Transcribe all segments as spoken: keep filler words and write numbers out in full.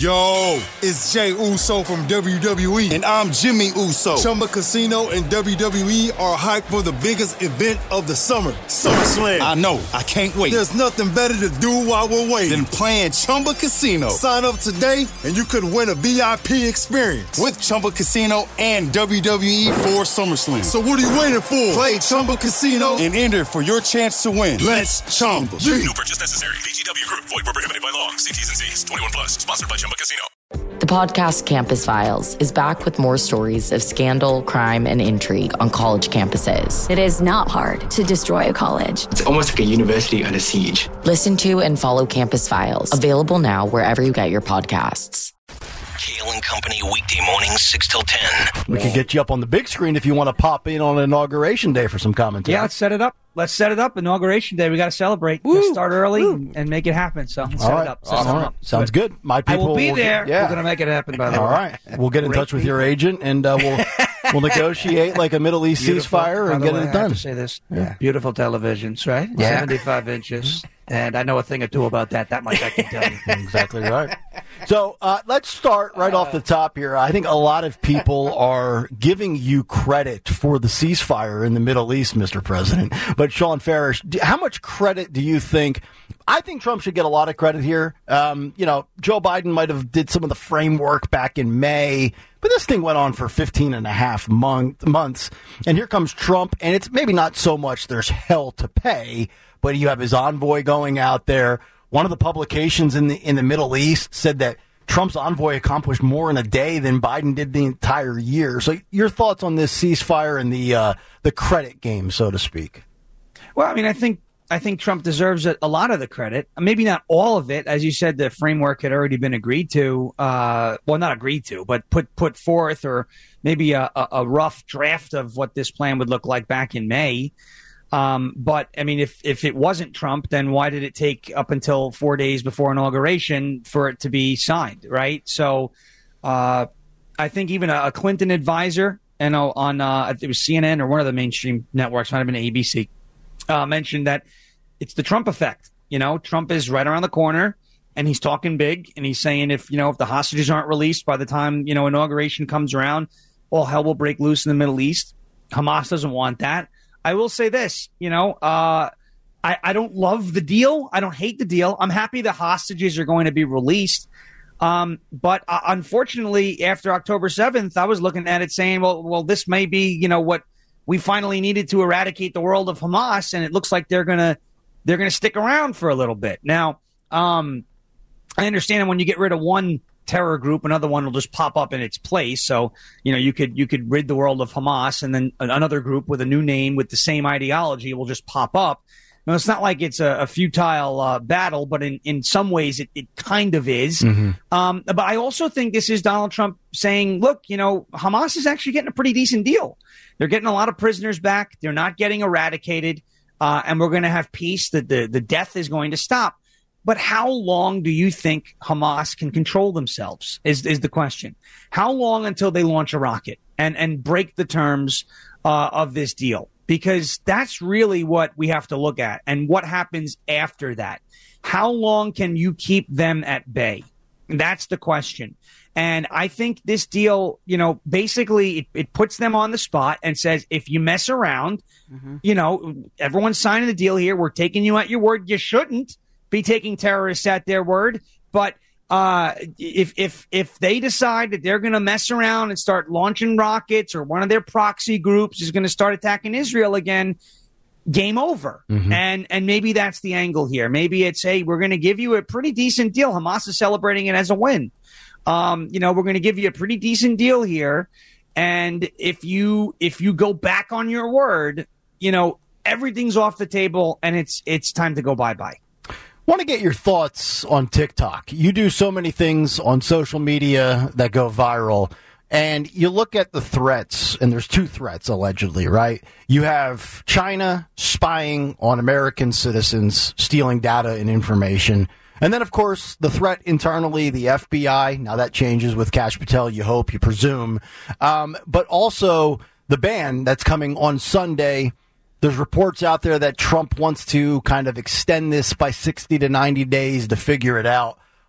Yo, it's Jay Uso from W W E, and I'm Jimmy Uso. Chumba Casino and W W E are hyped for the biggest event of the summer, SummerSlam. I know, I can't wait. There's nothing better to do while we're waiting than playing Chumba Casino. Sign up today, and you could win a V I P experience with Chumba Casino and W W E for SummerSlam. So what are you waiting for? Play Chumba Casino and enter for your chance to win. Let's Chumba. No purchase necessary. V G W Group. Void where prohibited by law. See T's and C's. twenty-one plus. Sponsored by Chumba Casino. The podcast Campus Files is back with more stories of scandal, crime, and intrigue on college campuses. It is not hard to destroy a college. It's almost like a university under siege. Listen to and follow Campus Files. Available now wherever you get your podcasts. Kale and Company weekday mornings, six till ten. We can get you up on the big screen if you want to pop in on Inauguration Day for some commentary. Yeah, let's set it up. Let's set it up. Inauguration Day. We got to celebrate. Let's start early Woo. and make it happen. So let's All set right. it up. Set Awesome. it up. Sounds good. My people I will be will there. Get, yeah. We're going to make it happen, by the way. All right. We'll get in Great touch with people. your agent, and uh, we'll we'll negotiate like a Middle East Beautiful. ceasefire and By the get way, it I done. have to say this. Yeah. Beautiful televisions, right? Yeah. seventy-five inches. And I know a thing or two about that. That much I can tell you. Exactly right. So uh, let's start right off the top here. I think a lot of people are giving you credit for the ceasefire in the Middle East, Mister President. But Sean Farish, do- how much credit do you think? I think Trump should get a lot of credit here. Um, you know, Joe Biden might have did some of the framework back in May, but this thing went on for fifteen and a half month, months. And here comes Trump, and it's maybe not so much there's hell to pay, but you have his envoy going out there. One of the publications in the in the Middle East said that Trump's envoy accomplished more in a day than Biden did the entire year. So your thoughts on this ceasefire and the uh, the credit game, so to speak? Well, I mean, I think I think Trump deserves a, a lot of the credit. Maybe not all of it. As you said, the framework had already been agreed to. Uh, well, not agreed to, but put put forth, or maybe a, a, a rough draft of what this plan would look like back in May. Um, but, I mean, if, if it wasn't Trump, then why did it take up until four days before inauguration for it to be signed, right? So uh, I think even a, a Clinton advisor, you know, on uh, it was C N N or one of the mainstream networks, might have been A B C, uh, mentioned that it's the Trump effect. You know, Trump is right around the corner, and he's talking big, and he's saying if, you know, if the hostages aren't released by the time, you know, inauguration comes around, all hell will break loose in the Middle East. Hamas doesn't want that. I will say this, you know, uh, I, I don't love the deal. I don't hate the deal. I'm happy the hostages are going to be released. Um, but uh, unfortunately, after October seventh, I was looking at it saying, well, well, this may be, you know, what we finally needed to eradicate the world of Hamas. And it looks like they're going to they're going to stick around for a little bit. Now, um, I understand when you get rid of one terror group, another one will just pop up in its place. So, you know, you could you could rid the world of Hamas, and then another group with a new name with the same ideology will just pop up. Now, it's not like it's a, a futile uh, battle, but in, in some ways it, it kind of is. Mm-hmm. Um, but I also think this is Donald Trump saying, look, you know, Hamas is actually getting a pretty decent deal. They're getting a lot of prisoners back. They're not getting eradicated. Uh, and we're going to have peace. The, the, the death is going to stop. But how long do you think Hamas can control themselves is, is the question. How long until they launch a rocket and, and break the terms uh, of this deal? Because that's really what we have to look at. And what happens after that? How long can you keep them at bay? That's the question. And I think this deal, you know, basically it, it puts them on the spot and says, if you mess around, mm-hmm. you know, everyone's signing the deal here. We're taking you at your word. You shouldn't be taking terrorists at their word. But uh, if if if they decide that they're going to mess around and start launching rockets, or one of their proxy groups is going to start attacking Israel again, game over. Mm-hmm. And and maybe that's the angle here. Maybe it's, hey, we're going to give you a pretty decent deal. Hamas is celebrating it as a win. Um, you know, we're going to give you a pretty decent deal here. And if you if you go back on your word, you know, everything's off the table, and it's it's time to go bye-bye. Want to get your thoughts on TikTok. You do so many things on social media that go viral, and you look at the threats, and there's two threats allegedly, right? You have China spying on American citizens, stealing data and information. And then, of course, the threat internally, the F B I. Now that changes with Kash Patel, you hope, you presume. Um, but also the ban that's coming on Sunday. There's reports out there that Trump wants to kind of extend this by sixty to ninety days to figure it out.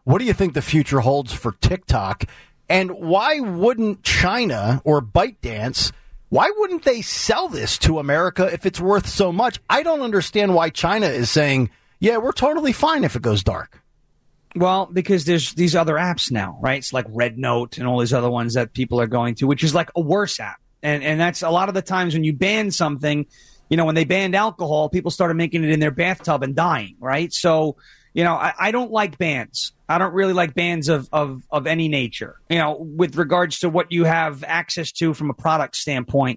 What do you think the future holds for TikTok? And why wouldn't China or ByteDance, why wouldn't they sell this to America if it's worth so much? I don't understand why China is saying, yeah, we're totally fine if it goes dark. Well, because there's these other apps now, right? It's like Red Note and all these other ones that people are going to, which is like a worse app. And and that's a lot of the times when you ban something, you know, when they banned alcohol, people started making it in their bathtub and dying, right? So, you know, I, I don't like bans. I don't really like bans of, of, of any nature, you know, with regards to what you have access to from a product standpoint.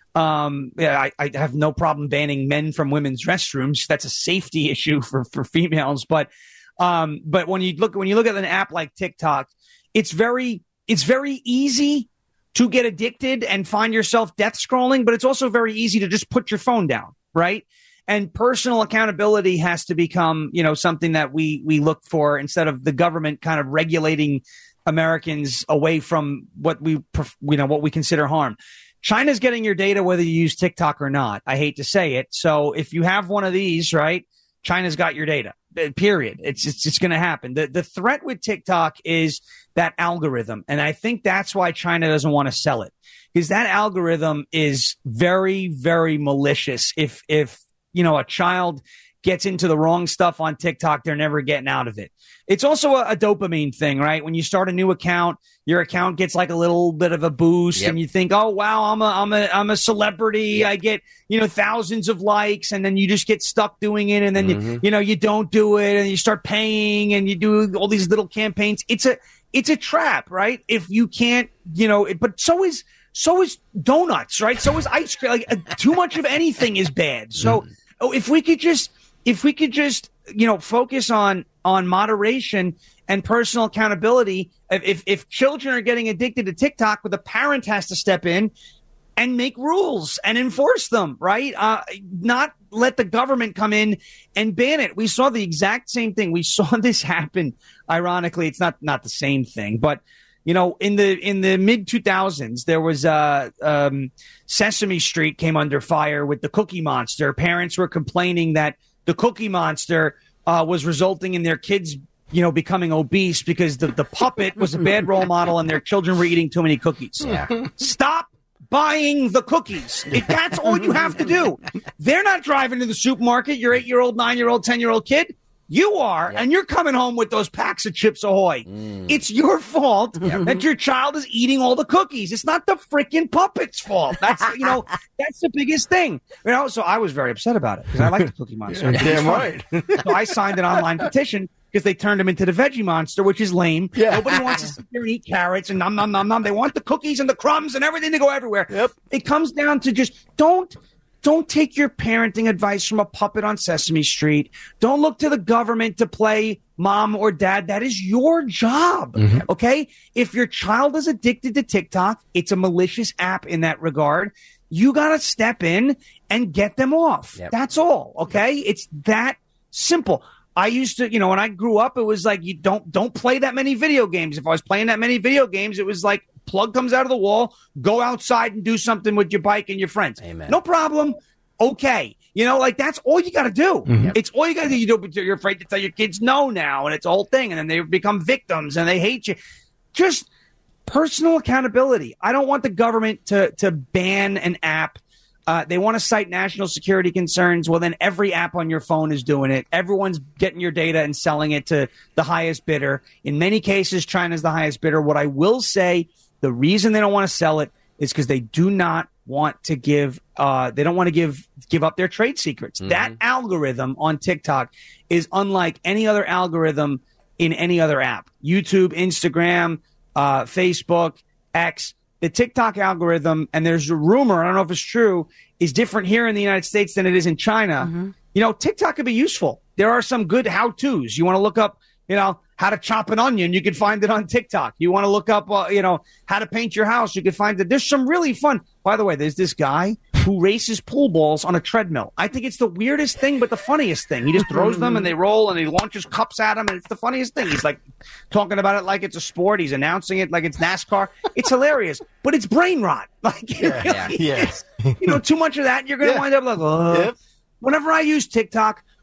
Um, yeah, I, I have no problem banning men from women's restrooms. That's a safety issue for, for females. But um, but when you look when you look at an app like TikTok, it's very it's very easy to get addicted and find yourself death scrolling, but it's also very easy to just put your phone down, right? And personal accountability has to become, you know, something that we we look for instead of the government kind of regulating Americans away from what we, you know, what we consider harm. China's getting your data whether you use TikTok or not. I hate to say it. So if you have one of these, right, China's got your data. Period. It's it's, it's going to happen. The the threat with TikTok is that algorithm, and I think that's why China doesn't want to sell it, because that algorithm is very, very malicious. If if you know a child gets into the wrong stuff on TikTok, they're never getting out of it. It's also a, a dopamine thing, right? When you start a new account, your account gets like a little bit of a boost, yep. and you think, "Oh wow, I'm a I'm a I'm a celebrity. Yep. I get you know thousands of likes," and then you just get stuck doing it, and then mm-hmm. you, you know you don't do it, and you start paying, and you do all these little campaigns. It's a it's a trap, right? If you can't, you know, it, but so is so is donuts, right? So is ice cream. Like uh, too much of anything is bad. So mm-hmm. oh, if we could just if we could just you know focus on on moderation and personal accountability. If if children are getting addicted to TikTok, well, the parent has to step in and make rules and enforce them, right? Uh, not let the government come in and ban it. We saw the exact same thing. We saw this happen. Ironically, it's not not the same thing, but you know, in the in the mid two thousands, there was uh, um, Sesame Street came under fire with the Cookie Monster. Parents were complaining that the Cookie Monster uh, was resulting in their kids, you know, becoming obese because the, the puppet was a bad role model and their children were eating too many cookies. Yeah. Stop buying the cookies. If that's all you have to do. They're not driving to the supermarket. Your eight-year-old, nine-year-old, ten-year-old kid. You are, yep. and you're coming home with those packs of Chips Ahoy. Mm. It's your fault yep. that your child is eating all the cookies. It's not the freaking puppet's fault. That's you know that's the biggest thing. You know, so I was very upset about it because I like the Cookie Monster. Yeah, damn right. So I signed an online petition because they turned him into the Veggie Monster, which is lame. Yeah. Nobody wants to sit there and eat carrots and nom nom nom nom. They want the cookies and the crumbs and everything to go everywhere. Yep. It comes down to just don't. Don't take your parenting advice from a puppet on Sesame Street. Don't look to the government to play mom or dad. That is your job, mm-hmm. okay? If your child is addicted to TikTok, it's a malicious app in that regard. You got to step in and get them off. Yep. That's all, okay? It's that simple. I used to, you know, when I grew up, it was like, you don't don't play that many video games. If I was playing that many video games, it was like, plug comes out of the wall, go outside and do something with your bike and your friends. Amen. No problem. Okay. You know, like that's all you got to do. Mm-hmm. It's all you got to do. You do, but you're afraid to tell your kids no now, and it's a whole thing, and then they become victims and they hate you. Just personal accountability. I don't want the government to to ban an app. Uh, they want to cite national security concerns. Well, then every app on your phone is doing it. Everyone's getting your data and selling it to the highest bidder. In many cases, China's the highest bidder. What I will say, the reason they don't want to sell it is because they do not want to give uh, they don't want to give give up their trade secrets. Mm-hmm. That algorithm on TikTok is unlike any other algorithm in any other app. YouTube, Instagram, uh, Facebook, X. The TikTok algorithm, and there's a rumor, I don't know if it's true, is different here in the United States than it is in China. Mm-hmm. You know, TikTok could be useful. There are some good how-tos. You want to look up, you know, how to chop an onion, you can find it on TikTok. You want to look up, uh, you know, how to paint your house, you can find it. There's some really fun. By the way, there's this guy who races pool balls on a treadmill. I think it's the weirdest thing, but the funniest thing. He just throws them and they roll and he launches cups at them, and it's the funniest thing. He's like talking about it like it's a sport. He's announcing it like it's NASCAR. It's hilarious, but it's brain rot. Like, it yeah, really yeah, is. You know, too much of that, you're going to yeah. wind up like, oh. Yep. Whenever I use TikTok,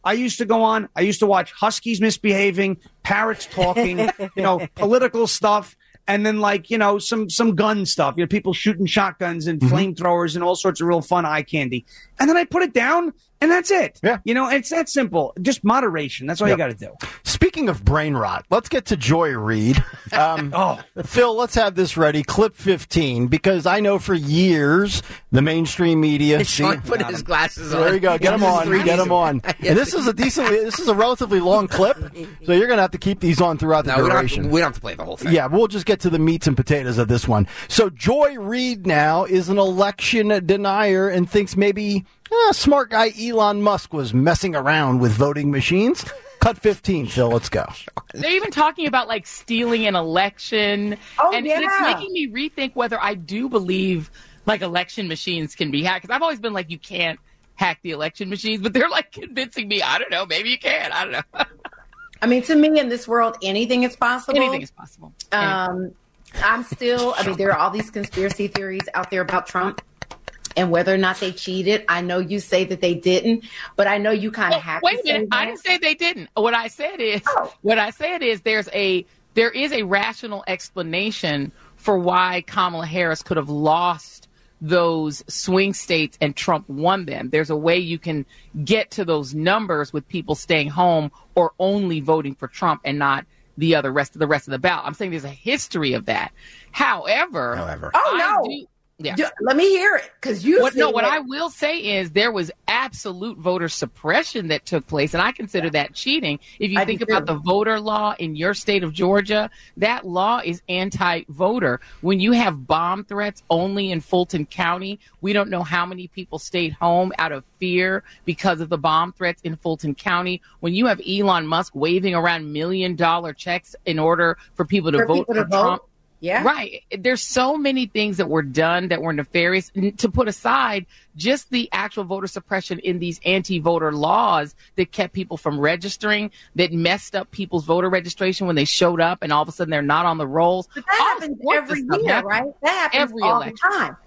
I used to go on. I used to watch Huskies misbehaving, parrots talking, you know, political stuff. And then, like, you know, some some gun stuff, you know, people shooting shotguns and mm-hmm. flamethrowers and all sorts of real fun eye candy. And then I put it down, and that's it. Yeah. You know, it's that simple. Just moderation. That's all yep. you got to do. Speaking of brain rot, let's get to Joy Reid. Um, oh, Phil, let's have this ready. Clip fifteen, because I know for years the mainstream media. Sean put his glasses on. There you go. Get them on. Get them on. And this is a decently. This is a relatively long clip, so you're going to have to keep these on throughout the no, duration. We don't, to, we don't have to play the whole thing. Yeah, we'll just get to the meats and potatoes of this one. So Joy Reid now is an election denier and thinks maybe eh, smart guy Elon Musk was messing around with voting machines. Cut fifteen, Phil. Let's go. They're even talking about, like, stealing an election. Oh, and yeah. it's making me rethink whether I do believe, like, election machines can be hacked. Because I've always been like, you can't hack the election machines. But they're, like, convincing me, I don't know, maybe you can. I don't know. I mean, to me, in this world, anything is possible. Anything is possible. Um, I'm still, I mean, there are all these conspiracy theories out there about Trump and whether or not they cheated. I know you say that they didn't, but I know you kind of oh, have wait to a minute. say I didn't say they didn't. What I said is, oh. what I said is there's a, there is a rational explanation for why Kamala Harris could have lost those swing states and Trump won them. There's a way you can get to those numbers with people staying home or only voting for Trump and not the other rest of the rest of the ballot. I'm saying there's a history of that. However, however, oh I no. do, yeah. Do, let me hear it, because you. What, no, what I will say is there was absolute voter suppression that took place, and I consider yeah. that cheating. If you I think do. about the voter law in your state of Georgia, that law is anti-voter. When you have bomb threats only in Fulton County, we don't know how many people stayed home out of fear because of the bomb threats in Fulton County. When you have Elon Musk waving around million-dollar checks in order for people to for vote people for to vote. Trump. Yeah. Right. There's so many things that were done that were nefarious. To put aside just the actual voter suppression in these anti-voter laws that kept people from registering, that messed up people's voter registration when they showed up and all of a sudden they're not on the rolls. But that all happens every year, happens. right? That happens every all election. the time.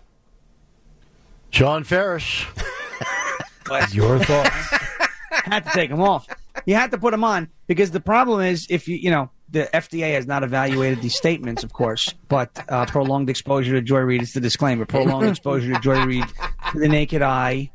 Sean Farish, your thoughts? Had to take them off. You had to put them on because the problem is if you, you know, the F D A has not evaluated these statements, of course, but uh, prolonged exposure to Joy Reid is the disclaimer. Prolonged exposure to Joy Reid to the naked eye,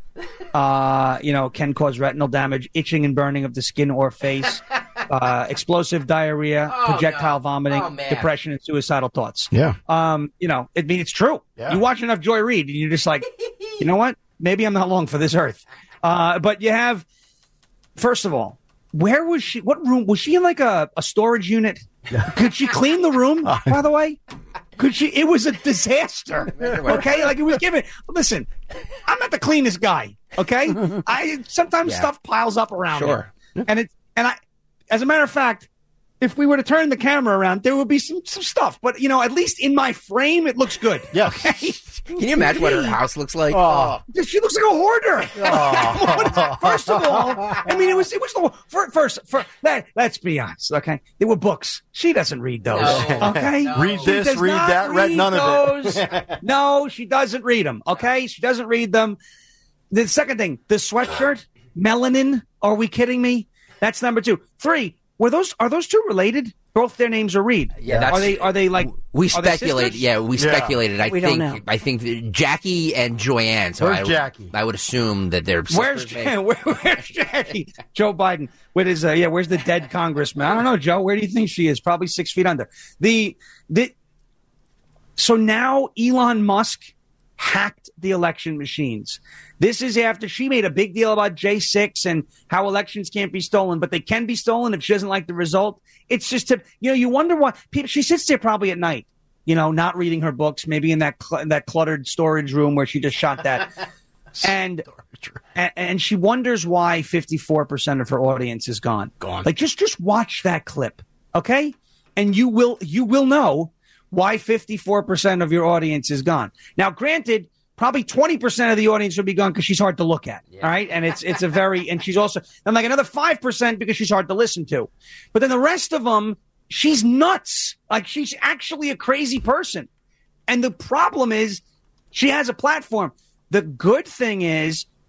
uh, you know, can cause retinal damage, itching and burning of the skin or face, uh, explosive diarrhea, oh, projectile no. vomiting, oh, depression, and suicidal thoughts. Yeah. Um, you know, I mean, it's true. Yeah. You watch enough Joy Reid, and you're just like, you know what? Maybe I'm not long for this earth. Uh, but you have, first of all, where was she? What room? Was she in like a, a storage unit? Could she clean the room, by the way? Could she? It was a disaster. Okay? Like it was given. Listen, I'm not the cleanest guy. Okay? I sometimes Yeah. stuff piles up around Sure. me. And it and I as a matter of fact, if we were to turn the camera around, there would be some, some stuff. But, you know, at least in my frame, it looks good. Yeah. Okay? Can you imagine what her house looks like? Oh. She looks like a hoarder. Oh. First of all, I mean, it was it was the first. first, first let, let's be honest, okay? There were books. She doesn't read those, No. okay? No. Read She this, does read not that, read none of those. it. No, she doesn't read them, okay? She doesn't read them. The second thing, the sweatshirt, melanin. Are we kidding me? That's number two. Three, were those are those two related? Both their names are Reid. Yeah, that's, are they? Are they like? We are they speculate. sisters? Yeah, we Yeah. speculated. I We don't think. know. I think that Jackie and Joyanne. So Where's I, Jackie? I would assume that they're. Where's sisters, maybe. where, where's Jackie? Joe Biden with his uh, yeah. Where's the dead congressman? I don't know, Joe. Where do you think she is? Probably six feet under. The the. So now Elon Musk hacked the election machines. This is after she made a big deal about J six and how elections can't be stolen, but they can be stolen if she doesn't like the result. It's just to, you know, you wonder why people, she sits there probably at night, you know, not reading her books, maybe in that, cl- that cluttered storage room where she just shot that. and, and, and she wonders why fifty-four percent of her audience is gone. Gone. Like just, just watch that clip. Okay. And you will, you will know why fifty-four percent of your audience is gone. Now, granted, probably twenty percent of the audience would be gone because she's hard to look at. Yeah. All right. And it's it's a very and she's also and like another five percent because she's hard to listen to. But then the rest of them, she's nuts. Like she's actually a crazy person. And the problem is she has a platform. The good thing is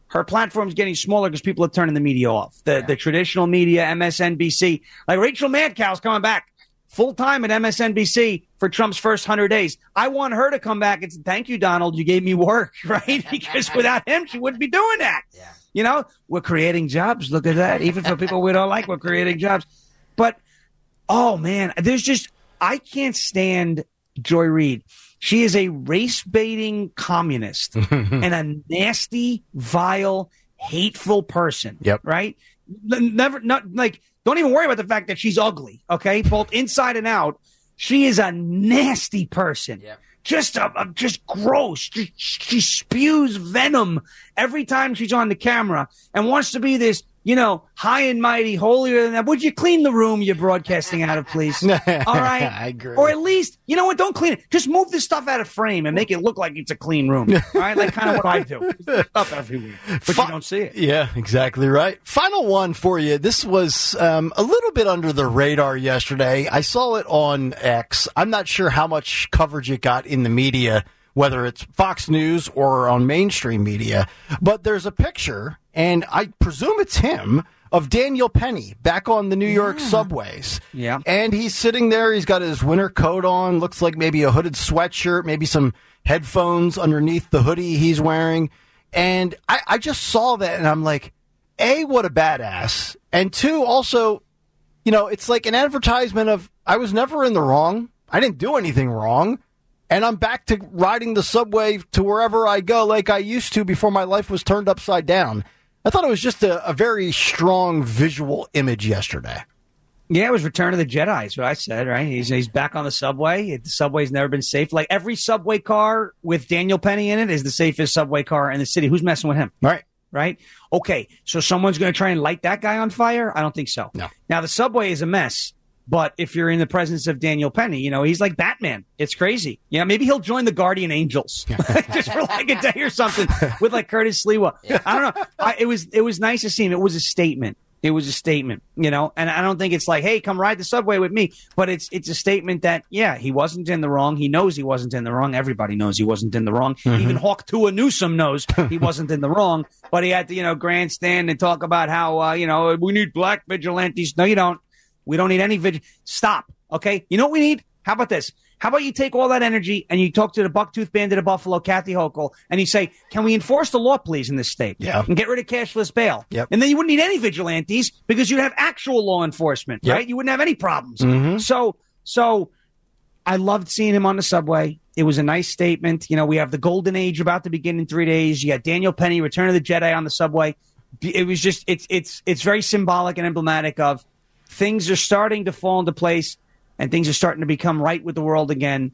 her platform's getting smaller because people are turning the media off. The yeah. the traditional media, M S N B C, like Rachel Madcow's coming back full time at M S N B C for Trump's first hundred days. I want her to come back and say, thank you, Donald. You gave me work, right? Because without him, she wouldn't be doing that. Yeah. You know, we're creating jobs. Look at that. Even for people we don't like, we're creating jobs. But, oh, man, there's just, I can't stand Joy Reid. She is a race-baiting communist and a nasty, vile, hateful person. Yep. Right? Never, not like, don't even worry about the fact that she's ugly. Okay, both inside and out, she is a nasty person. Yep. Just, a, a, just gross. She, she spews venom every time she's on the camera and wants to be this, you know, high and mighty, holier than that. Would you clean the room you're broadcasting out of, please? All right? I agree. Or at least, you know what? Don't clean it. Just move this stuff out of frame and make it look like it's a clean room. All right? Like kind of what I do. Stuff every week. But Fi- you don't see it. Yeah, exactly right. Final one for you. This was um, a little bit under the radar yesterday. I saw it on X. I'm not sure how much coverage it got in the media, whether it's Fox News or on mainstream media. But there's a picture, and I presume it's him, of Daniel Penny back on the New yeah. York subways. Yeah. And he's sitting there. He's got his winter coat on. Looks like maybe a hooded sweatshirt, maybe some headphones underneath the hoodie he's wearing. And I, I just saw that, and I'm like, A, what a badass. And two, also, you know, it's like an advertisement of, I was never in the wrong. I didn't do anything wrong. And I'm back to riding the subway to wherever I go like I used to before my life was turned upside down. I thought it was just a, a very strong visual image yesterday. Yeah, it was Return of the Jedi is what I said, right? He's he's back on the subway. The subway's never been safe. Like every subway car with Daniel Penny in it is the safest subway car in the city. Who's messing with him? Right. Right? Okay, so someone's going to try and light that guy on fire? I don't think so. No. Now, the subway is a mess. But if you're in the presence of Daniel Penny, you know, he's like Batman. It's crazy. Yeah, maybe he'll join the Guardian Angels just for like a day or something with like Curtis Sliwa. I don't know. I, it was it was nice to see him. It was a statement. It was a statement, you know, and I don't think it's like, hey, come ride the subway with me. But it's it's a statement that, yeah, he wasn't in the wrong. He knows he wasn't in the wrong. Everybody knows he wasn't in the wrong. Mm-hmm. Even Hawk Tua Newsom knows he wasn't in the wrong. But he had to, you know, grandstand and talk about how, uh, you know, we need black vigilantes. No, you don't. We don't need any vigil. Stop. Okay. You know what we need? How about this? How about you take all that energy and you talk to the Bucktooth Bandit of Buffalo, Kathy Hochul, and you say, can we enforce the law, please, in this state? Yeah. And get rid of cashless bail. Yep. And then you wouldn't need any vigilantes because you'd have actual law enforcement, yep. right? You wouldn't have any problems. Mm-hmm. So, so I loved seeing him on the subway. It was a nice statement. You know, we have the golden age about to begin in three days. You got Daniel Penny, Return of the Jedi on the subway. It was just, it's, it's, it's very symbolic and emblematic of, things are starting to fall into place and things are starting to become right with the world again.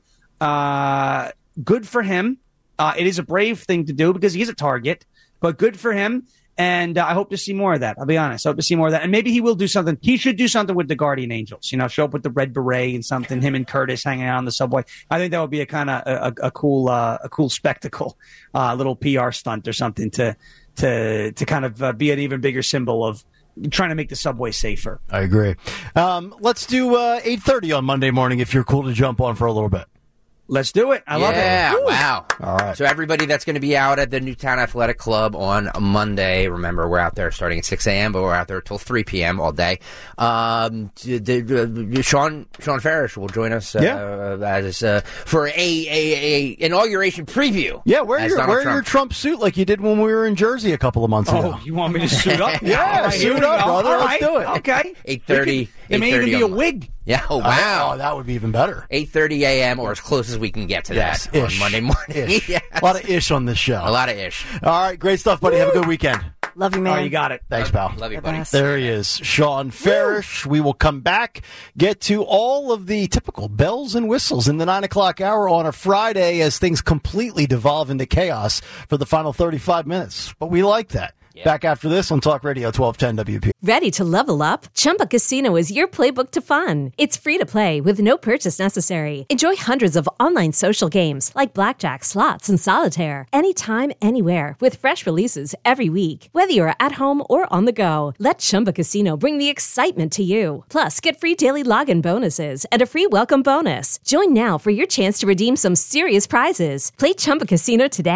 Uh, good for him. Uh, it is a brave thing to do because he is a target, but good for him. And uh, I hope to see more of that. I'll be honest. I hope to see more of that. And maybe he will do something. He should do something with the Guardian Angels, you know, show up with the red beret and something, him and Curtis hanging out on the subway. I think that would be a kind of a, a cool, uh, a cool spectacle, a uh, little P R stunt or something to, to, to kind of uh, be an even bigger symbol of, trying to make the subway safer. I agree. Um, let's do uh, eight thirty on Monday morning if you're cool to jump on for a little bit. Let's do it. I love it. Yeah, wow. All right. So everybody that's going to be out at the Newtown Athletic Club on Monday, remember, we're out there starting at six a.m., but we're out there till three p.m. all day. Um, the, the, Sean Sean Farish will join us uh, yeah. as uh, for a, a, a inauguration preview. Yeah, wear, your, wear your Trump suit like you did when we were in Jersey a couple of months oh, ago. Oh, you want me to suit up? yeah, right, suit up, brother. All Let's right. do it. Okay. eight thirty. It may even be a wig. Yeah, oh, wow. Oh, that would be even better. eight thirty a.m. or as close as we can get to yes, that ish. on Monday morning. Ish. Yes. A lot of ish on this show. A lot of ish. All right, great stuff, buddy. Woo! Have a good weekend. Love you, man. Oh, you got it. Thanks, love, pal. Love you, buddy. There he is, Sean Farish. We will come back, get to all of the typical bells and whistles in the nine o'clock hour on a Friday as things completely devolve into chaos for the final thirty-five minutes. But we like that. Yeah. Back after this on Talk Radio twelve ten W P. Ready to level up? Chumba Casino is your playbook to fun. It's free to play with no purchase necessary. Enjoy hundreds of online social games like blackjack, slots, and solitaire anytime, anywhere with fresh releases every week. Whether you're at home or on the go, let Chumba Casino bring the excitement to you. Plus, get free daily login bonuses and a free welcome bonus. Join now for your chance to redeem some serious prizes. Play Chumba Casino today.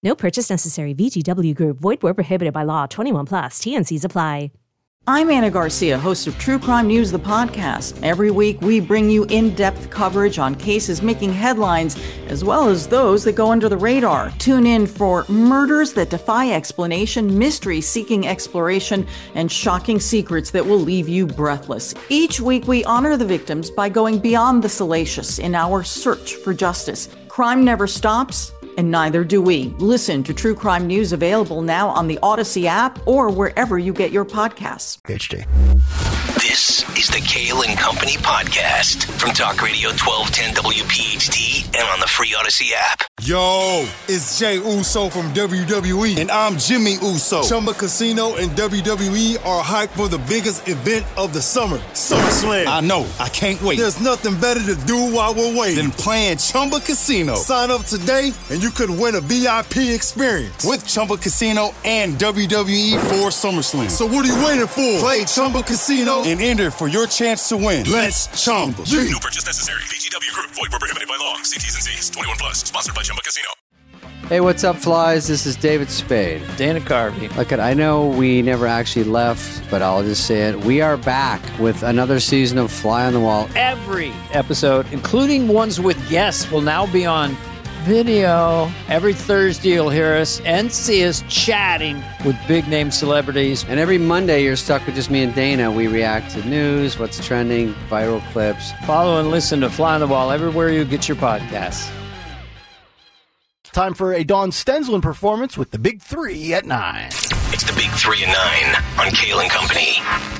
No purchase necessary. V G W Group. Void where prohibited by law. twenty-one plus. T N Cs apply. I'm Anna Garcia, host of True Crime News, the podcast. Every week, we bring you in-depth coverage on cases making headlines, as well as those that go under the radar. Tune in for murders that defy explanation, mysteries seeking exploration, and shocking secrets that will leave you breathless. Each week, we honor the victims by going beyond the salacious in our search for justice. Crime never stops, and neither do we. Listen to True Crime News, available now on the Odyssey app or wherever you get your podcasts. H D. This is the Kale and Company podcast from Talk Radio twelve ten W P H T and on the free Odyssey app. Yo, it's Jay Uso from W W E, and I'm Jimmy Uso. Chumba Casino and W W E are hyped for the biggest event of the summer, SummerSlam. I know, I can't wait. There's nothing better to do while we're waiting than playing Chumba Casino. Sign up today, and you could win a V I P experience with Chumba Casino and W W E for SummerSlam. So what are you waiting for? Play Chumba Casino and enter for your chance to win. Let's Chumba. No purchase necessary. V G W Group. Void where prohibited by law. See T's and C's. twenty-one plus. Sponsored by Chumba Casino. Hey, what's up, flies? This is David Spade. Dana Carvey. Look, I know we never actually left, but I'll just say it. We are back with another season of Fly on the Wall. Every episode, including ones with guests, will now be on video. Every Thursday, you'll hear us and see us chatting with big-name celebrities. And every Monday, you're stuck with just me and Dana. We react to news, what's trending, viral clips. Follow and listen to Fly on the Wall everywhere you get your podcasts. Time for a Dawn Stensland performance with the Big Three at nine. It's the Big Three at nine on Kale and Company.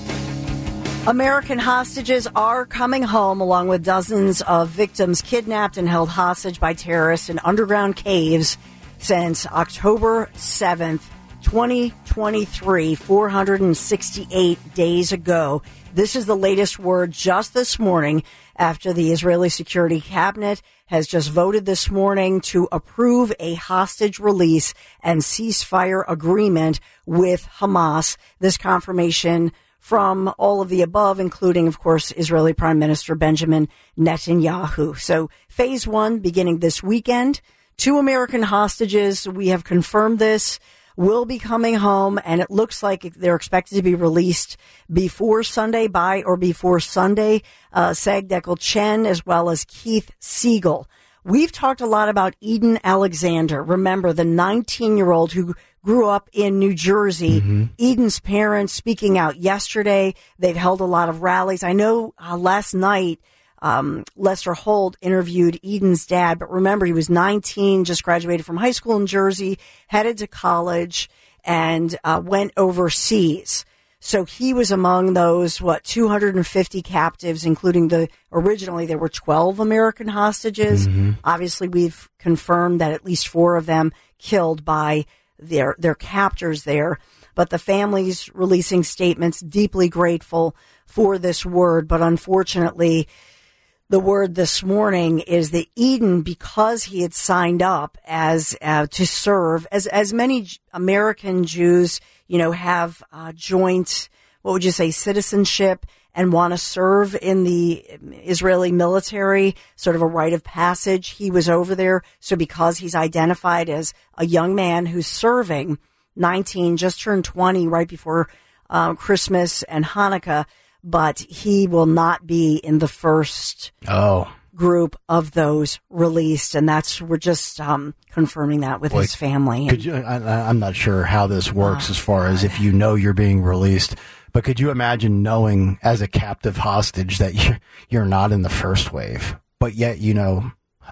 American hostages are coming home, along with dozens of victims kidnapped and held hostage by terrorists in underground caves since October seventh, twenty twenty-three, four hundred sixty-eight days ago. This is the latest word just this morning after the Israeli Security Cabinet has just voted this morning to approve a hostage release and ceasefire agreement with Hamas. This confirmation from all of the above, including, of course, Israeli Prime Minister Benjamin Netanyahu. So phase one beginning this weekend. Two American hostages, we have confirmed this, will be coming home, and it looks like they're expected to be released before Sunday, by or before Sunday. Uh, Sagdekel Chen, as well as Keith Siegel. We've talked a lot about Eden Alexander. Remember, the nineteen-year-old who grew up in New Jersey. Mm-hmm. Eden's parents speaking out yesterday. They've held a lot of rallies. I know uh, last night, Um, Lester Holt interviewed Eden's dad, but remember, he was nineteen, just graduated from high school in Jersey, headed to college, and uh, went overseas. So he was among those, what, two hundred fifty captives, including the, originally there were twelve American hostages. Mm-hmm. Obviously, we've confirmed that at least four of them killed by their, their captors there. But the families releasing statements, deeply grateful for this word, but unfortunately, the word this morning is that Eden, because he had signed up as uh, to serve, as as many American Jews, you know, have uh, joint, what would you say, citizenship and want to serve in the Israeli military, sort of a rite of passage. He was over there, so because he's identified as a young man who's serving, nineteen, just turned twenty right before uh, Christmas and Hanukkah, but he will not be in the first oh. group of those released, and that's we're just um, confirming that with Boy, his family. Could you, I, I'm not sure how this works oh, as far as if you know you're being released, but could you imagine knowing as a captive hostage that you're, you're not in the first wave, but yet you know,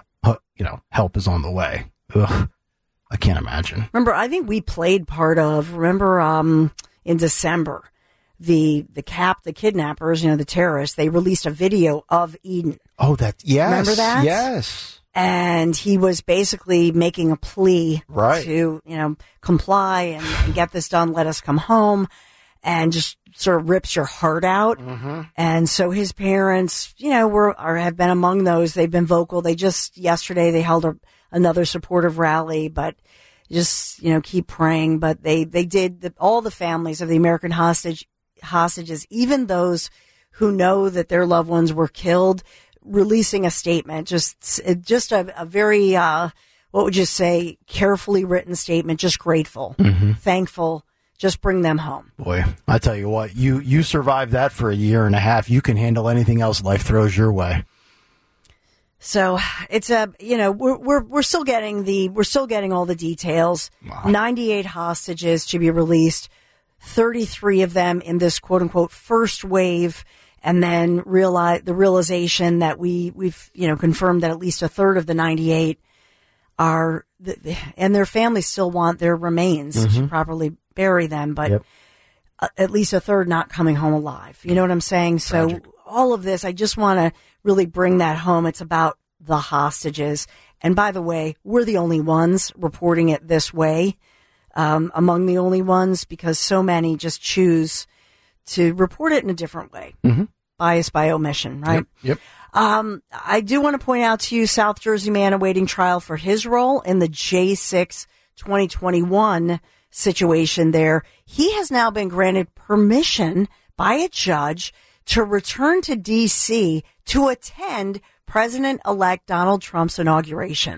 you know, help is on the way? Ugh, I can't imagine. Remember, I think we played part of. Remember, um, in December. The the cap the kidnappers, you know, the terrorists, they released a video of Eden. Oh, that yes, remember that? Yes. And he was basically making a plea right. to, you know, comply and, and get this done. Let us come home, and just sort of rips your heart out. Mm-hmm. And so his parents, you know, were or have been among those. They've been vocal. They just yesterday they held a, another supportive rally, but. Just, you know, keep praying. But they they did the, all the families of the American hostage. hostages, even those who know that their loved ones were killed, releasing a statement, just just a, a very, uh, what would you say, carefully written statement, just grateful, Mhm. thankful, just bring them home. Boy, I tell you what, you, you survived that for a year and a half. You can handle anything else life throws your way. So it's a, you know, we're, we're, we're still getting the, we're still getting all the details. Wow. ninety-eight hostages to be released, thirty-three of them in this quote unquote first wave. And then realize the realization that we, we've, you know, confirmed that at least a third of the ninety-eight are, and their families still want their remains to Mhm. properly bury them, but Yep. uh, at least a third not coming home alive. You know what I'm saying? So all of this, I just want to really bring that home. It's about the hostages. And by the way, we're the only ones reporting it this way, um, among the only ones, because so many just choose to report it in a different way. Mhm. Bias by omission, right? Yep. yep. Um, I do want to point out to you, South Jersey man awaiting trial for his role in the J six twenty twenty-one situation there. He has now been granted permission by a judge to return to D C to attend President-elect Donald Trump's inauguration.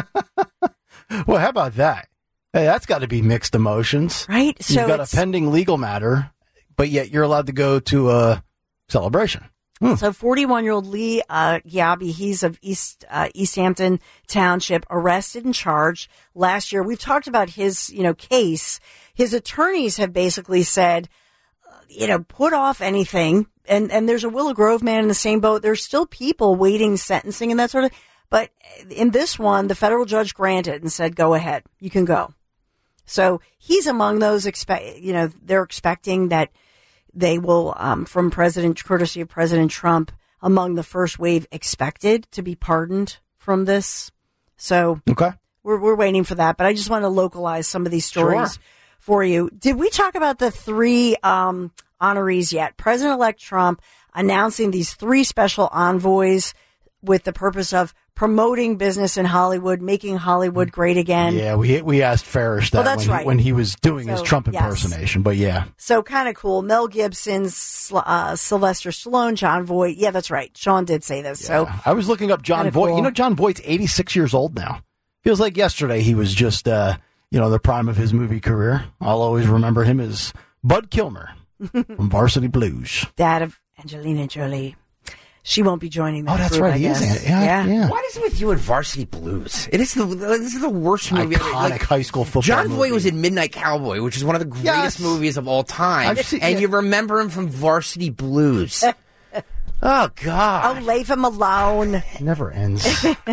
Well, how about that? Hey, that's got to be mixed emotions. Right? You've So got a it's- pending legal matter, but yet you're allowed to go to a celebration. Hmm. So forty-one-year-old Lee uh, Gyabi, he's of East uh, East Hampton Township, arrested and charged last year. We've talked about his, you know, case. His attorneys have basically said, uh, you know, put off anything. And and there's a Willow Grove man in the same boat. There's still people waiting sentencing and that sort of. But in this one, the federal judge granted and said, go ahead, you can go. So he's among those expect. You know, they're expecting that. They will, um, from President, courtesy of President Trump, among the first wave expected to be pardoned from this. So okay. we're we're waiting for that. But I just want to localize some of these stories Sure. for you. Did we talk about the three um, honorees yet? President-elect Trump announcing these three special envoys with the purpose of promoting business in Hollywood, making Hollywood great again. Yeah, we we asked Farish that Well, that's when, he, right. when he was doing his So, Trump yes. impersonation, but yeah. So kind of cool. Mel Gibson, Sl- uh, Sylvester Stallone, John Voight. Yeah, that's right. Sean did say this. So I was looking up John Kinda Voight. cool. You know, John Voight's eighty-six years old now. Feels like yesterday he was just, uh, you know, the prime of his movie career. I'll always remember him as Bud Kilmer from Varsity Blues. dad of Angelina Jolie. She won't be joining that Oh, that's group, right. I He is guess. in it. Yeah, yeah. What is it with you and Varsity Blues? It is the this is the worst movie ever. Iconic high school football John movie. Voight was in Midnight Cowboy, which is one of the greatest Yes. movies of all time, I've seen- and yeah. you remember him from Varsity Blues. Oh God! Oh, leave him alone. It never ends.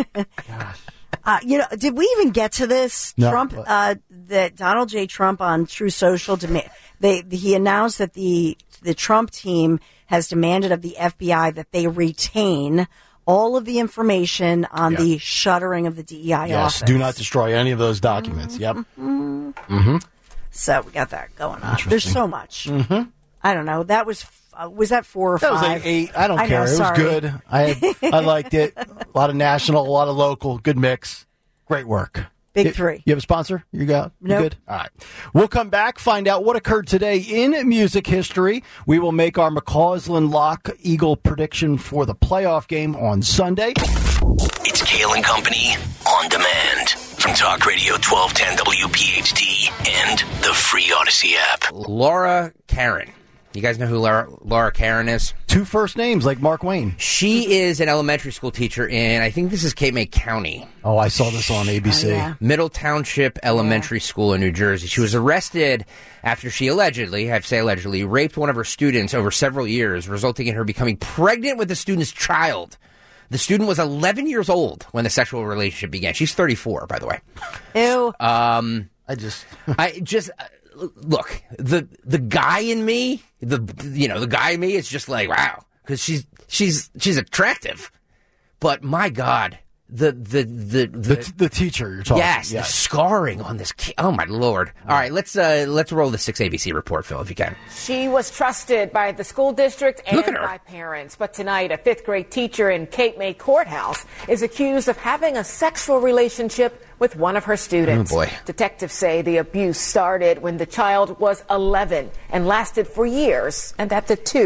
Uh, you know, did we even get to this? No, Trump, but- uh, that Donald J. Trump on True Social, dema- they he announced that the the Trump team has demanded of the F B I that they retain all of the information on Yeah. the shuttering of the D E I Yes, office. do not destroy any of those documents. Yep. Mhm. Mm-hmm. So we got that going on. There's Interesting. so much. Mm-hmm. I don't know. That was uh, was that four or That was five? like eight. I don't I know, care. it was sorry. good. I had, I liked it. A lot of national, a lot of local. Good mix. Great work. Big You- three. You have a sponsor? You got you Nope. good? All right. We'll come back, find out what occurred today in music history. We will make our McCausland Lock Eagle prediction for the playoff game on Sunday. It's Kale and Company on demand from Talk Radio twelve ten W P H T and the free Odyssey app. Laura Karen. You guys know who Laura, Laura Karen is? Two first names like Mark Wayne. She is an elementary school teacher in, I think this is Cape May County. Oh, I saw this on A B C. Oh, yeah. Middle Township Elementary School in New Jersey. She was arrested after she allegedly, I have to say allegedly, raped one of her students over several years, resulting in her becoming pregnant with the student's child. The student was eleven years old when the sexual relationship began. She's thirty-four, by the way. Ew. Um, I just, I just uh, look the the guy in me, the you know the guy in me is just like wow, because she's she's she's attractive, but my God, the the the the, the, the teacher you're talking. yes, the scarring on this kid. Oh my Lord! All right, let's uh, let's roll the six A B C report, Phil, if you can. She was trusted by the school district and Look at her. by parents. But tonight, a fifth grade teacher in Cape May Courthouse is accused of having a sexual relationship with one of her students. Oh, boy. Detectives say the abuse started when the child was eleven and lasted for years, and that the two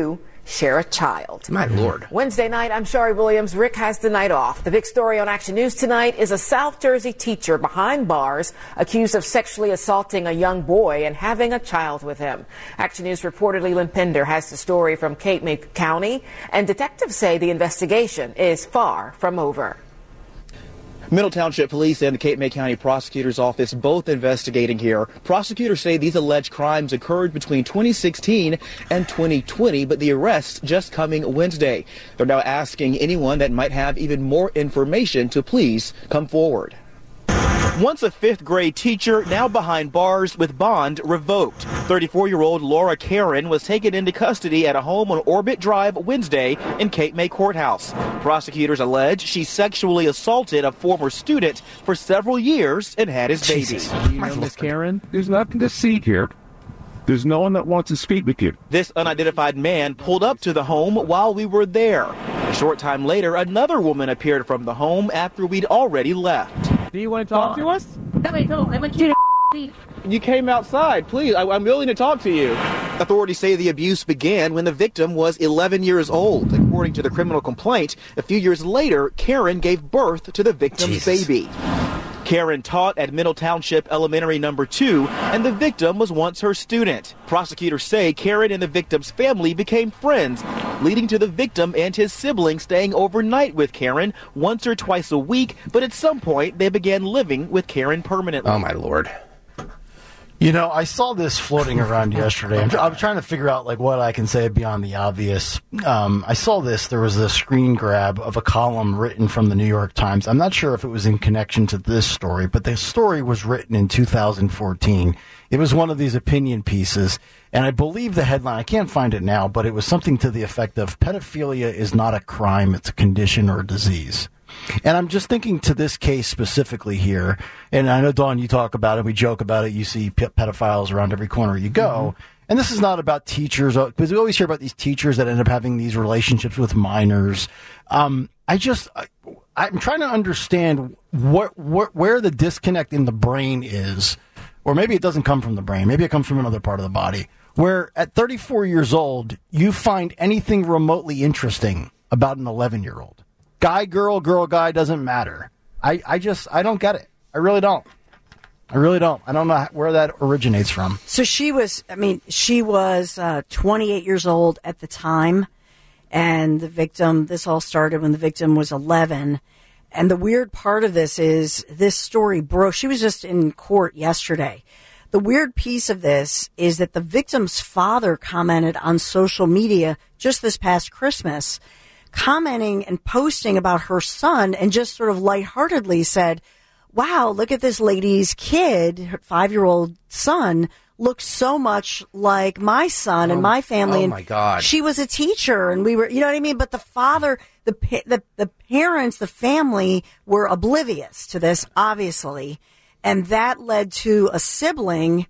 share a child. My Lord. Wednesday night, I'm Shari Williams. Rick has the night off. The big story on Action News tonight is a South Jersey teacher behind bars accused of sexually assaulting a young boy and having a child with him. Action News reporter Leland Pender has the story from Cape May County, and detectives say the investigation is far from over. Middle Township Police and the Cape May County Prosecutor's Office both investigating here. Prosecutors say these alleged crimes occurred between twenty sixteen and twenty twenty, but the arrest just coming Wednesday. They're now asking anyone that might have even more information to please come forward. Once a fifth grade teacher, now behind bars with bond revoked. thirty-four-year-old Laura Karen was taken into custody at a home on Orbit Drive Wednesday in Cape May Courthouse. Prosecutors allege she sexually assaulted a former student for several years and had his baby. Jesus. You know, Miss Karen, there's nothing to see here. There's no one that wants to speak with you. This unidentified man pulled up to the home while we were there. A short time later, another woman appeared from the home after we'd already left. Do you want to talk to us? No, wait, no, I want you to leave. You came outside. Please, I, I'm willing to talk to you. Authorities say the abuse began when the victim was eleven years old. According to the criminal complaint, a few years later, Karen gave birth to the victim's Jesus. baby. Karen taught at Middle Township Elementary Number two, and the victim was once her student. Prosecutors say Karen and the victim's family became friends, leading to the victim and his siblings staying overnight with Karen once or twice a week, but at some point they began living with Karen permanently. Oh, my Lord. You know, I saw this floating around yesterday. I'm, I'm trying to figure out like what I can say beyond the obvious. Um, I saw this. There was a screen grab of a column written from the New York Times. I'm not sure if it was in connection to this story, but the story was written in two thousand fourteen. It was one of these opinion pieces, and I believe the headline, I can't find it now, but it was something to the effect of pedophilia is not a crime, it's a condition or a disease. And I'm just thinking to this case specifically here, and I know, Dawn, you talk about it, we joke about it, you see p- pedophiles around every corner you go, mm-hmm. and this is not about teachers, because we always hear about these teachers that end up having these relationships with minors. Um, I just, I, I'm trying to understand what, what, where the disconnect in the brain is, or maybe it doesn't come from the brain, maybe it comes from another part of the body, where at thirty-four years old, you find anything remotely interesting about an eleven-year-old. Guy, girl, girl, guy, doesn't matter. I, I just, I don't get it. I really don't. I really don't. I don't know where that originates from. So she was, I mean, she was uh, twenty-eight years old at the time, and the victim, this all started when the victim was eleven. And the weird part of this is this story broke. She was just in court yesterday. The weird piece of this is that the victim's father commented on social media just this past Christmas, commenting and posting about her son, and just sort of lightheartedly said, wow, look at this lady's kid, her five-year-old son, looks so much like my son and oh, my family. Oh, and my God. She was a teacher, and we were, you know what I mean? But the father, the, the, the parents, the family were oblivious to this, obviously. And that led to a sibling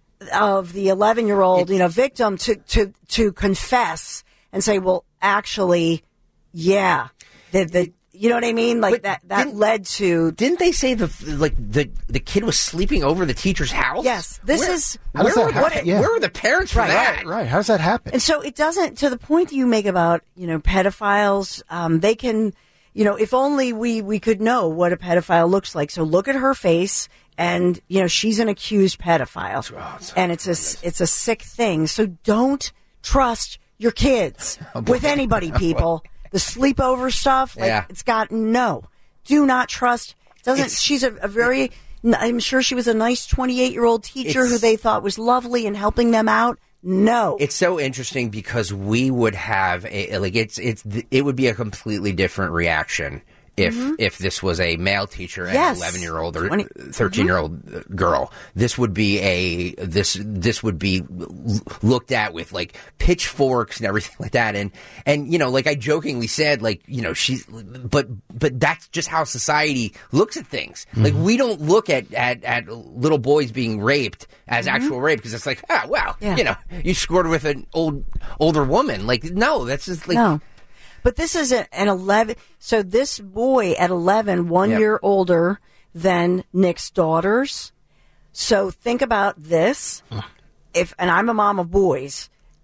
of the eleven-year-old, you know, victim to, to, to confess and say, well, actually, yeah, the, the, you know what I mean? Like that, that led to. Didn't they say the like the the kid was sleeping over the teacher's house? Yes, this where, is. How does where, that were, happen? what, Yeah. where were the parents for right, that? Right, right. How does that happen? And so it doesn't, to the point that you make about, you know, pedophiles, um, they can, you know, if only we, we could know what a pedophile looks like. So look at her face, and, you know, she's an accused pedophile. Oh, it's and it's a, it's a sick thing. So don't trust your kids oh, with anybody, people. The sleepover stuff, like, yeah. it's got no. Do not trust. Doesn't It's, she's a, a very? I'm sure she was a nice twenty-eight-year-old teacher who they thought was lovely and helping them out. No, it's so interesting because we would have a like it's it's it would be a completely different reaction if mm-hmm. if this was a male teacher and yes. an eleven-year-old or thirteen-year-old mm-hmm. girl. This would be a this this would be looked at with like pitchforks and everything like that. And and you know, like I jokingly said, like, you know, she's but but that's just how society looks at things. Mm-hmm. Like we don't look at, at at little boys being raped as mm-hmm. actual rape because it's like, ah, well, yeah. you know, you scored with an old older woman. Like, no, that's just like. No. But this is a, an eleven. So this boy at eleven, one yep. year older than Nick's daughters. So think about this. If and I'm a mom of boys.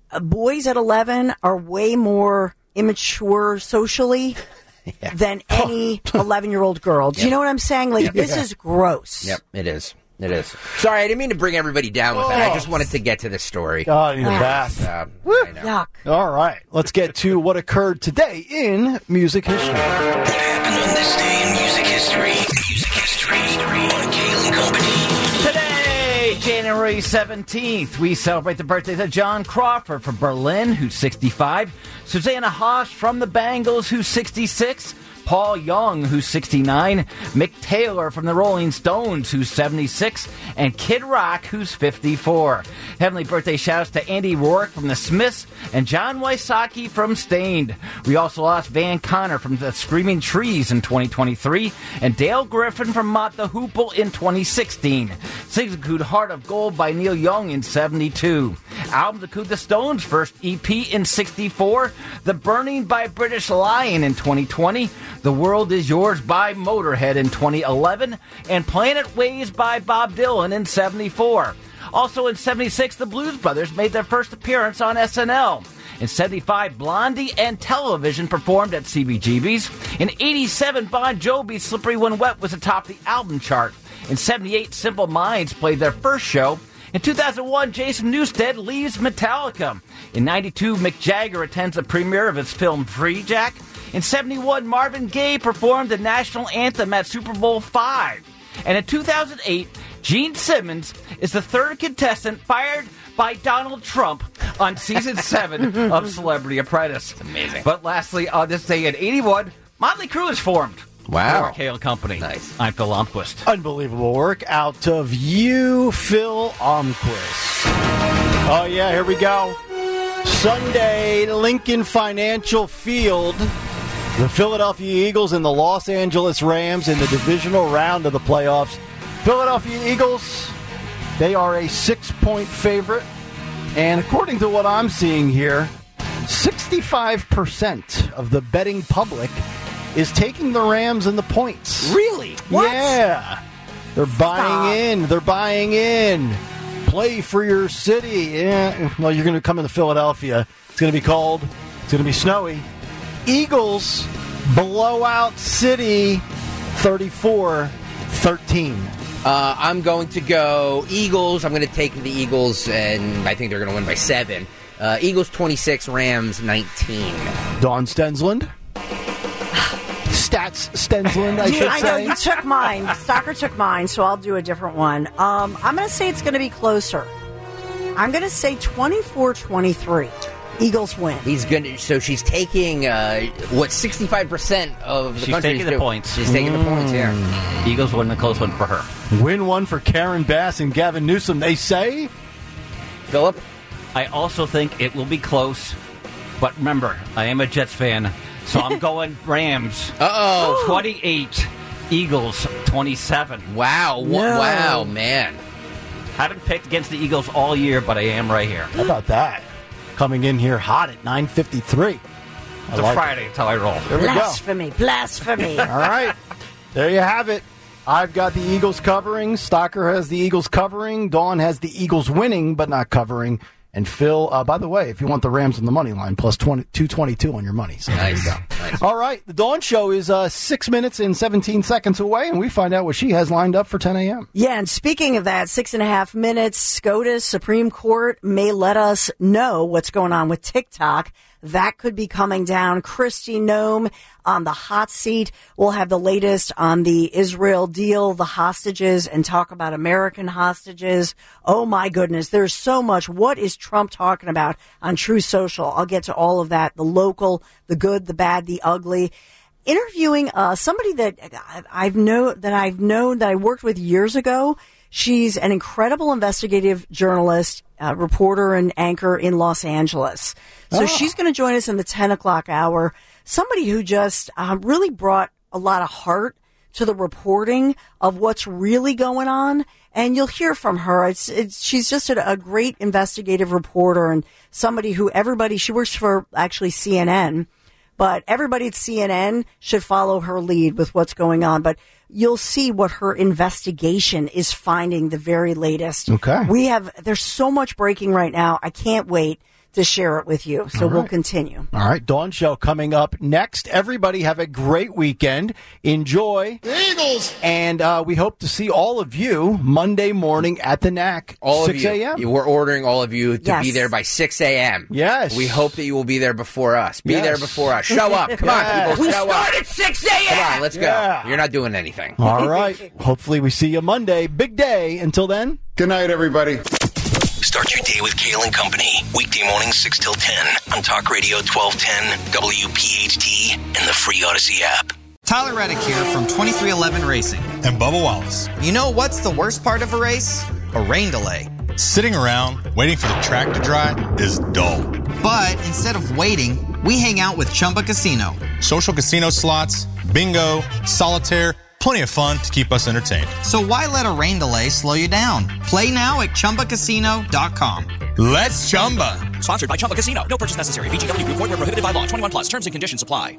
uh, boys at eleven are way more immature socially yeah. than any eleven-year-old girl. Do yep. you know what I'm saying? Like, yep. this yeah. is gross. Yep, it is. It is. Sorry, I didn't mean to bring everybody down with oh. that. I just wanted to get to this story. Oh, you're the best. Uh, Yuck. All right. Let's get to what occurred today in music history. What happened on this day in music history? Music history on Kale and Company. Today, January seventeenth, we celebrate the birthdays of John Crawford from Berlin, who's sixty-five, Susanna Hosh from the Bangles, who's sixty-six, Paul Young, who's sixty-nine, Mick Taylor from the Rolling Stones, who's seventy-six, and Kid Rock, who's fifty-four. Heavenly birthday shout-outs to Andy Rourke from the Smiths and John Wysocki from Stained. We also lost Van Conner from the Screaming Trees in twenty twenty-three and Dale Griffin from Mott the Hoople in twenty sixteen. Sings include Heart of Gold by Neil Young in seventy-two. Albums include the Stones' first E P in sixty-four, The Burning by British Lion in twenty twenty, The World Is Yours by Motorhead in twenty eleven, and Planet Waves by Bob Dylan in seventy-four. Also in seventy-six, the Blues Brothers made their first appearance on S N L. In seventy-five, Blondie and Television performed at C B G B's. In eighty-seven, Bon Jovi's Slippery When Wet was atop the album chart. In seventy-eight, Simple Minds played their first show. In two thousand one, Jason Newsted leaves Metallica. In ninety-two, Mick Jagger attends the premiere of his film Free Jack. In seventy-one, Marvin Gaye performed the national anthem at Super Bowl five. And in two thousand eight, Gene Simmons is the third contestant fired by Donald Trump on season seven of Celebrity Apprentice. It's amazing. But lastly, on this day in eighty-one, Motley Crue is formed. Wow. Kale Company. Nice. I'm Phil Almquist. Unbelievable work out of you, Phil Almquist. Oh, yeah, here we go. Sunday, Lincoln Financial Field. The Philadelphia Eagles and the Los Angeles Rams in the divisional round of the playoffs. Philadelphia Eagles, they are a six-point favorite. And according to what I'm seeing here, sixty-five percent of the betting public is taking the Rams and the points. Really? What? Yeah. They're buying Stop. in. They're buying in. Play for your city. Yeah. Well, you're going to come into Philadelphia. It's going to be cold. It's going to be snowy. Eagles blowout City thirty-four thirteen. Uh, I'm going to go Eagles. I'm going to take the Eagles, and I think they're going to win by seven. Uh, Eagles twenty-six, Rams nineteen. Dawn Stensland. Stats Stensland, I You- should I say. know, you took mine. Stalker took mine, so I'll do a different one. Um, I'm going to say it's going to be closer. I'm going to say twenty-four twenty-three. Eagles win. He's going to. So she's taking uh, what sixty-five percent of the She's country taking is the doing. points. She's taking the points. Yeah. Eagles win a close one for her. Win one for Karen Bass and Gavin Newsom, they say. Philip? I also think it will be close. But remember, I am a Jets fan, so I'm going Rams. Uh-oh. twenty-eight, Eagles twenty-seven. Wow. No. Wow, man. Haven't picked against the Eagles all year, but I am right here. How about that? Coming in here hot at nine fifty-three. It's a Friday. That's how I roll. There we go. Blasphemy. Blasphemy. All right. There you have it. I've got the Eagles covering. Stocker has the Eagles covering. Dawn has the Eagles winning, but not covering. And Phil, uh, by the way, if you want the Rams on the money line, plus two twenty-two on your money. So Nice. there you go. Nice. All right. The Dawn Show is uh, six minutes and seventeen seconds away, and we find out what she has lined up for ten a.m. Yeah, and speaking of that, six and a half minutes, SCOTUS, Supreme Court may let us know what's going on with TikTok. That could be coming down. Kristi Noem on the hot seat. We'll have the latest on the Israel deal, the hostages, and talk about American hostages. Oh, my goodness. There's so much. What is Trump talking about on True Social? I'll get to all of that. The local, the good, the bad, the ugly. Interviewing uh, somebody that I've know that I've known that I worked with years ago. She's an incredible investigative journalist, uh, reporter, and anchor in Los Angeles. So Oh. she's going to join us in the ten o'clock hour. Somebody who just um, really brought a lot of heart to the reporting of what's really going on. And you'll hear from her. It's, it's she's just a, a great investigative reporter and somebody who everybody, she works for actually C N N. But everybody at C N N should follow her lead with what's going on. But you'll see what her investigation is finding the very latest. Okay. We have, there's so much breaking right now. I can't wait to share it with you. So All we'll right. continue. All right, Dawn Show coming up next. Everybody have a great weekend. Enjoy. Eagles! And uh, we hope to see all of you Monday morning at the N A C, All six of you. a.m. We're ordering all of you to Yes. be there by six a.m. Yes. We hope that you will be there before us. Be Yes. there before us. Show up. Come on, Yes. people. We Show start up. at six a.m. Come on, let's Yeah. go. You're not doing anything. All right. Hopefully we see you Monday. Big day. Until then. Good night, everybody. Start your day with Kale and Company. Weekday mornings six till ten on Talk Radio twelve ten, W P H T, and the free Odyssey app. Tyler Reddick here from twenty-three eleven Racing. And Bubba Wallace. You know what's the worst part of a race? A rain delay. Sitting around waiting for the track to dry is dull. But instead of waiting, we hang out with Chumba Casino. Social casino slots, bingo, solitaire, plenty of fun to keep us entertained. So why let a rain delay slow you down? Play now at Chumba Casino dot com. Let's Chumba. Sponsored by Chumba Casino. No purchase necessary. V G W Group. Void where prohibited by law. twenty-one plus. Terms and conditions apply.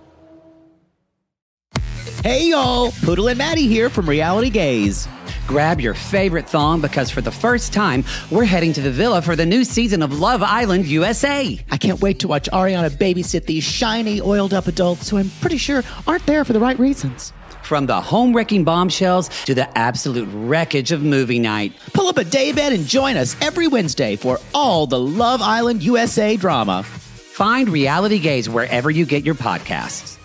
Hey y'all, Poodle and Maddie here from Reality Gaze. Grab your favorite thong because for the first time, we're heading to the villa for the new season of Love Island U S A. I can't wait to watch Ariana babysit these shiny, oiled up adults who I'm pretty sure aren't there for the right reasons. From the home-wrecking bombshells to the absolute wreckage of movie night. Pull up a daybed and join us every Wednesday for all the Love Island U S A drama. Find Reality Gaze wherever you get your podcasts.